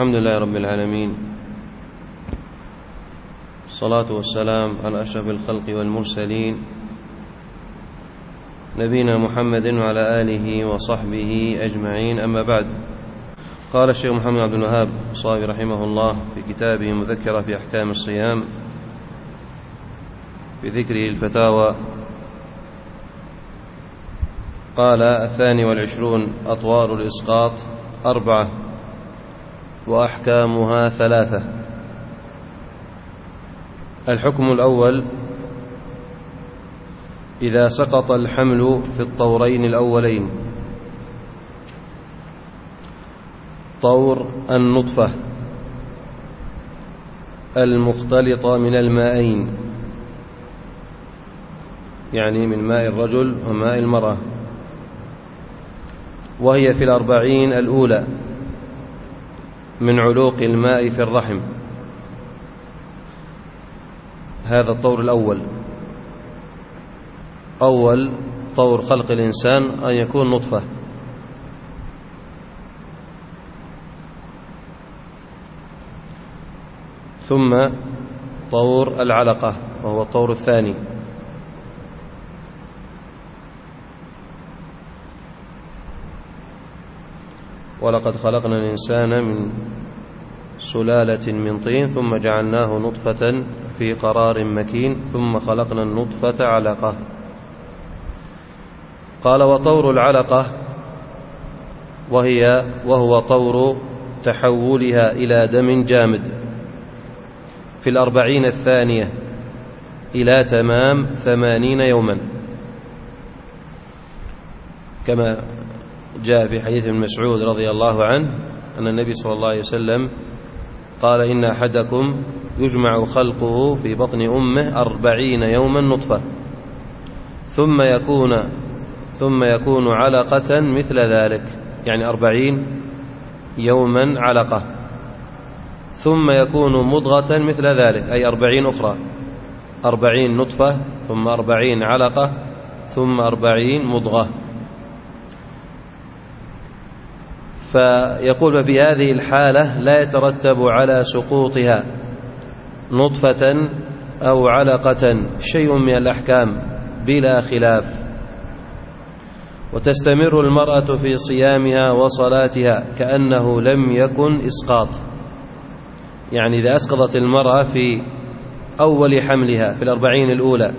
الحمد لله رب العالمين، الصلاة والسلام على أشرف الخلق والمرسلين نبينا محمد وعلى آله وصحبه أجمعين، أما بعد. قال الشيخ محمد عبد الوهاب الصابي رحمه الله في كتابه مذكرة في أحكام الصيام بذكره الفتاوى، قال: 22 أطوار الإسقاط 4 وأحكامها 3. الحكم الأول: إذا سقط الحمل في الطورين الأولين، طور النطفة المختلطة من المائين، يعني من ماء الرجل وماء المرأة، وهي في 40 الأولى من علوق الماء في الرحم. هذا الطور الأول. أول طور خلق الإنسان أن يكون نطفة، ثم طور العلقة وهو الطور الثاني، ولقد خلقنا الإنسان من سلالة من طين ثم جعلناه نطفة في قرار مكين ثم خلقنا النطفة علقة. قال: وطور العلقة وهو طور تحولها إلى دم جامد في 40 الثانية إلى تمام 80 يوما، كما جاء في حديث ابن مسعود رضي الله عنه أن النبي صلى الله عليه وسلم قال: إن أحدكم يجمع خلقه في بطن أمه 40 يوما نطفة ثم يكون علقة مثل ذلك، يعني 40 يوما علقة، ثم يكون مضغة مثل ذلك، أي 40 أخرى، 40 نطفة ثم 40 علقة ثم 40 مضغة. فيقول: في هذه الحالة لا يترتب على سقوطها نطفة أو علقة شيء من الأحكام بلا خلاف، وتستمر المرأة في صيامها وصلاتها كأنه لم يكن إسقاط. يعني إذا أسقطت المرأة في أول حملها في 40 الأولى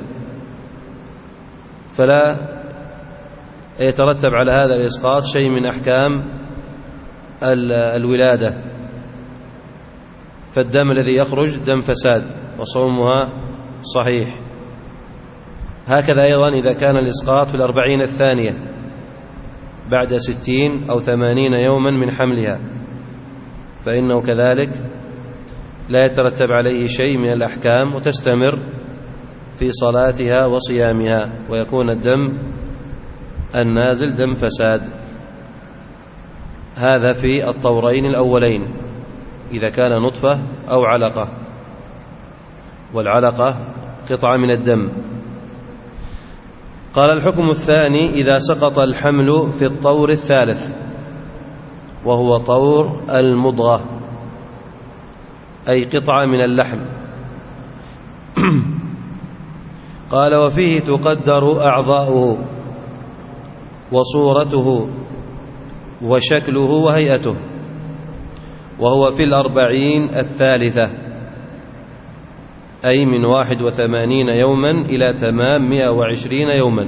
فلا يترتب على هذا الإسقاط شيء من أحكام الولادة، فالدم الذي يخرج دم فساد وصومها صحيح. هكذا أيضا إذا كان الإسقاط في 40 الثانية بعد 60 أو 80 يوما من حملها، فإنه كذلك لا يترتب عليه شيء من الأحكام، وتستمر في صلاتها وصيامها، ويكون الدم النازل دم فساد. هذا في الطورين الأولين إذا كان نطفة أو علقة، والعلقة قطعة من الدم. قال: الحكم الثاني: إذا سقط الحمل في الطور الثالث وهو طور المضغة، أي قطعة من اللحم. قال: وفيه تقدر أعضاؤه وصورته وشكله وهيئته، وهو في 40 الثالثة، أي من 81 يوما إلى تمام 120 يوما،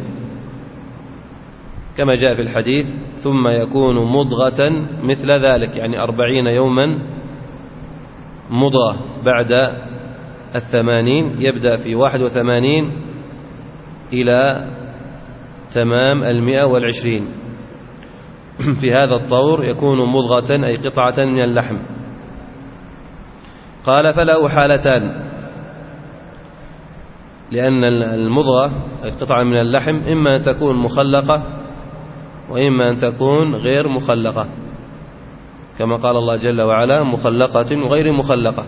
كما جاء في الحديث: ثم يكون مضغة مثل ذلك، يعني 40 يوما مضغة بعد 80، يبدأ في 81 إلى تمام 120. في هذا الطور يكون مضغة، أي قطعة من اللحم. قال: فله حالتان، لأن المضغة القطعة من اللحم إما أن تكون مخلقة وإما أن تكون غير مخلقة، كما قال الله جل وعلا: مخلقة وغير مخلقة.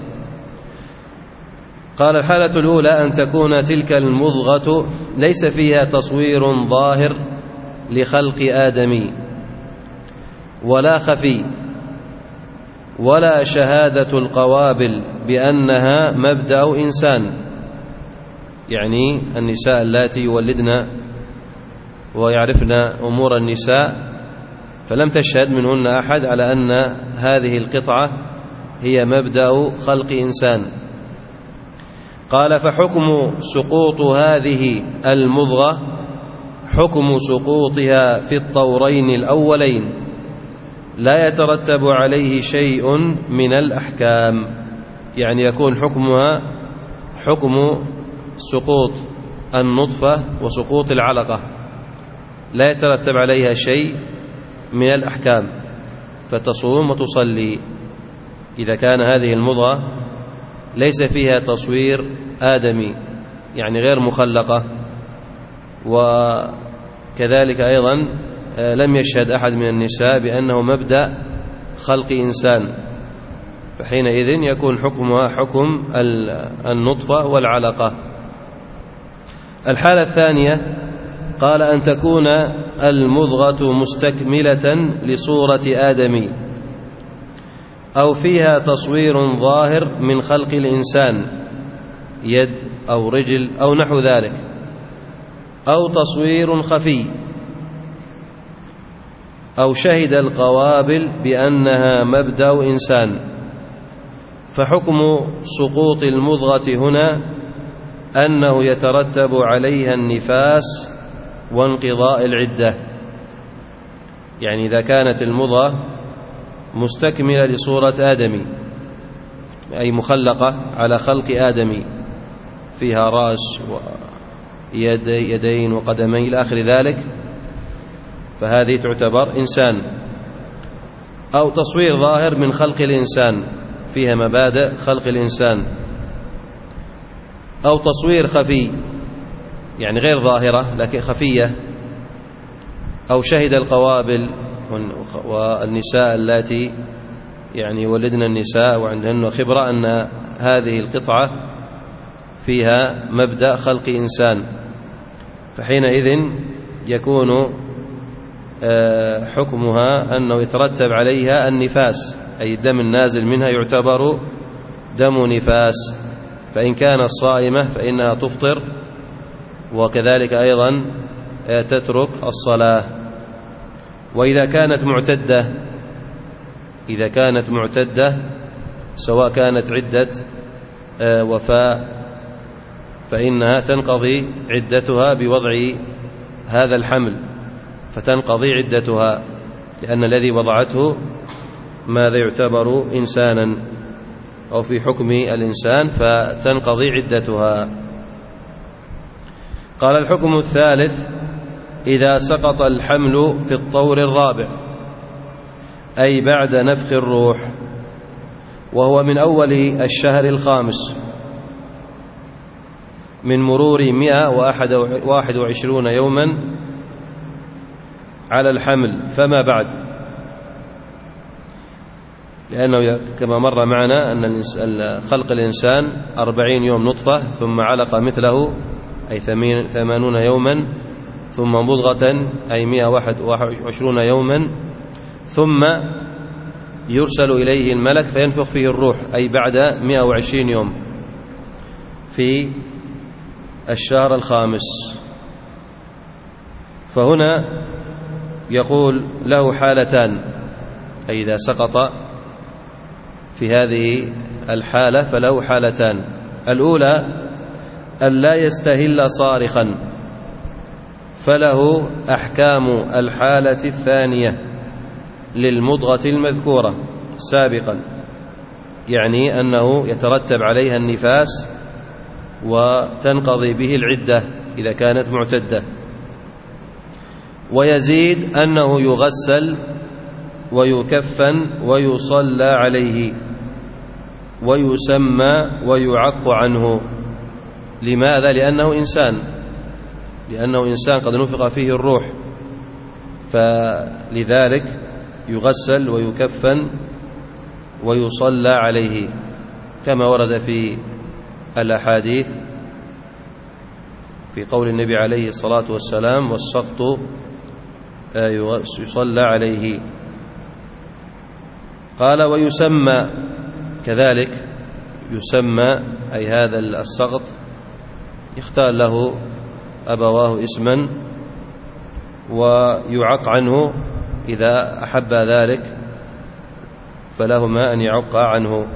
قال: الحالة الأولى أن تكون تلك المضغة ليس فيها تصوير ظاهر لخلق آدمي ولا خفي، ولا شهادة القوابل بأنها مبدأ إنسان، يعني النساء اللاتي يولدن ويعرفن أمور النساء فلم تشهد منهن أحد على أن هذه القطعة هي مبدأ خلق إنسان. قال: فحكم سقوط هذه المضغة حكم سقوطها في الطورين الأولين، لا يترتب عليه شيء من الأحكام، يعني يكون حكمها حكم سقوط النطفة وسقوط العلقة، لا يترتب عليها شيء من الأحكام، فتصوم وتصلي إذا كان هذه المضغة ليس فيها تصوير آدمي، يعني غير مخلقة، وكذلك أيضا لم يشهد أحد من النساء بأنه مبدأ خلق إنسان، فحينئذ يكون حكمها حكم النطفة والعلقة. الحالة الثانية قال: أن تكون المضغة مستكملة لصورة آدمي، أو فيها تصوير ظاهر من خلق الإنسان، يد أو رجل أو نحو ذلك، أو تصوير خفي، أو شهد القوابل بأنها مبدأ إنسان. فحكم سقوط المضغة هنا أنه يترتب عليها النفاس وانقضاء العدة، يعني إذا كانت المضغة مستكملة لصورة آدمي، أي مخلقة على خلق آدمي، فيها رأس ويدين وقدمين إلى آخر ذلك، فهذه تعتبر إنسان. أو تصوير ظاهر من خلق الإنسان، فيها مبادئ خلق الإنسان. أو تصوير خفي، يعني غير ظاهرة لكن خفية. أو شهد القوابل، والنساء اللاتي يعني يولدن النساء وعندهن خبرة أن هذه القطعة فيها مبدأ خلق إنسان، فحينئذ يكون حكمها أنه يترتب عليها النفاس، أي الدم النازل منها يعتبر دم نفاس، فإن كانت صائمة فإنها تفطر، وكذلك أيضا تترك الصلاة. وإذا كانت معتدة سواء كانت عدة وفاء فإنها تنقضي عدتها بوضع هذا الحمل، فتنقضي عدتها، لأن الذي وضعته ماذا يعتبر إنسانا أو في حكم الإنسان، فتنقضي عدتها. قال: الحكم الثالث: إذا سقط الحمل في الطور الرابع، أي بعد نفخ الروح، وهو من أول الشهر الخامس من مرور 121 يوما على الحمل فما بعد، لأنه كما مر معنا أن خلق الإنسان 40 يوم نطفة، ثم علقة مثله أي 80 يوما، ثم مضغة أي 121 يوما، ثم يرسل إليه الملك فينفخ فيه الروح، أي بعد 120 يوم في الشهر الخامس. فهنا يقول له حالتان، أي إذا سقط في هذه الحالة فله حالتان: الأولى أن لا يستهل صارخا، فله أحكام الحالة الثانية للمضغة المذكورة سابقا، يعني أنه يترتب عليها النفاس وتنقضي به العدة إذا كانت معتدة. ويزيد أنه يغسل ويكفن ويصلى عليه ويسمى ويعق عنه. لماذا؟ لأنه إنسان قد نفخ فيه الروح، فلذلك يغسل ويكفن ويصلى عليه، كما ورد في الأحاديث في قول النبي عليه الصلاة والسلام: والسقط يصلى عليه. قال ويسمى كذلك، يسمى أي هذا السقط يختار له أبواه اسما ويعق عنه إذا أحب ذلك فلهما أن يعق عنه.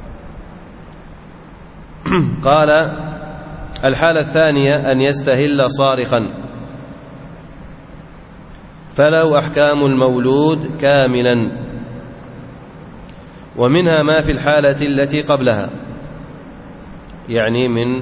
قال الحالة الثانية أن يستهل صارخا، فله أحكام المولود كاملا، ومنها ما في الحالة التي قبلها، يعني من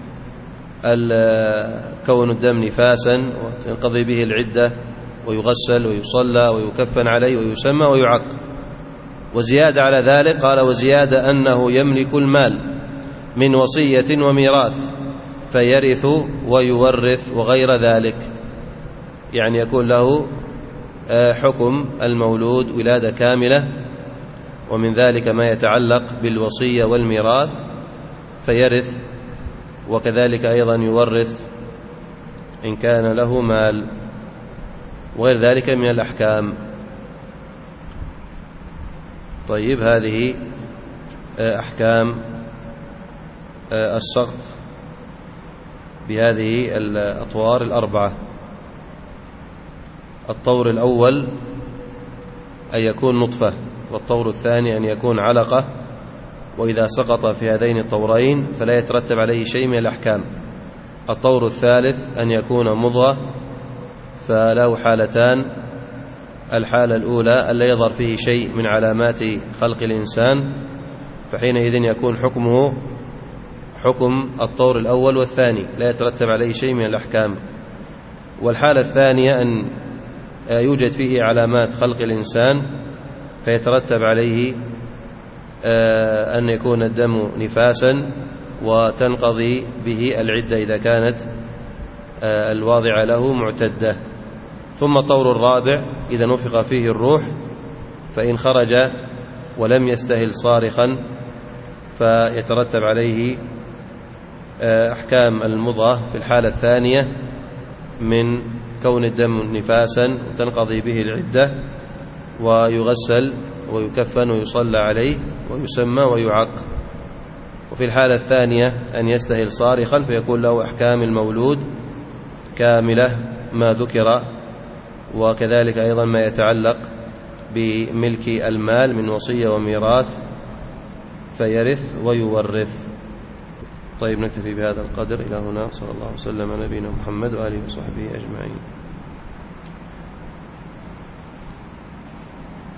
كون الدم نفاسا وتنقضي به العدة ويغسل ويصلى ويكفن عليه ويسمى ويعق. وزيادة على ذلك قال وزيادة أنه يملك المال من وصية وميراث فيرث ويورث وغير ذلك، يعني يكون له حكم المولود ولادة كاملة، ومن ذلك ما يتعلق بالوصية والميراث فيرث، وكذلك أيضا يورث إن كان له مال، وغير ذلك من الأحكام. طيب، هذه أحكام السقط بهذه الأطوار الأربعة. الطور الأول أن يكون نطفة، والطور الثاني أن يكون علقة، وإذا سقط في هذين الطورين فلا يترتب عليه شيء من الأحكام. الطور الثالث أن يكون مضغة، فله حالتان: الحالة الأولى ألا يظهر فيه شيء من علامات خلق الإنسان، فحينئذ يكون حكمه حكم الطور الأول والثاني، لا يترتب عليه شيء من الأحكام. والحالة الثانية أن يوجد فيه علامات خلق الإنسان فيترتب عليه أن يكون الدم نفاسا وتنقضي به العدة إذا كانت الواضعة له معتدة. ثم الطور الرابع إذا نفخ فيه الروح، فإن خرج ولم يستهل صارخا فيترتب عليه أحكام المضغة في الحالة الثانية من كون الدم نفاسا وتنقضي به العدة، ويغسل ويكفن ويصلى عليه ويسمى ويعق. وفي الحالة الثانية أن يستهل صارخا فيكون له أحكام المولود كاملة ما ذكر، وكذلك أيضا ما يتعلق بملك المال من وصية وميراث فيرث ويورث. طيب، نكتفي بهذا القدر إلى هنا. صلى الله وسلم على نبينا محمد وآله وصحبه أجمعين.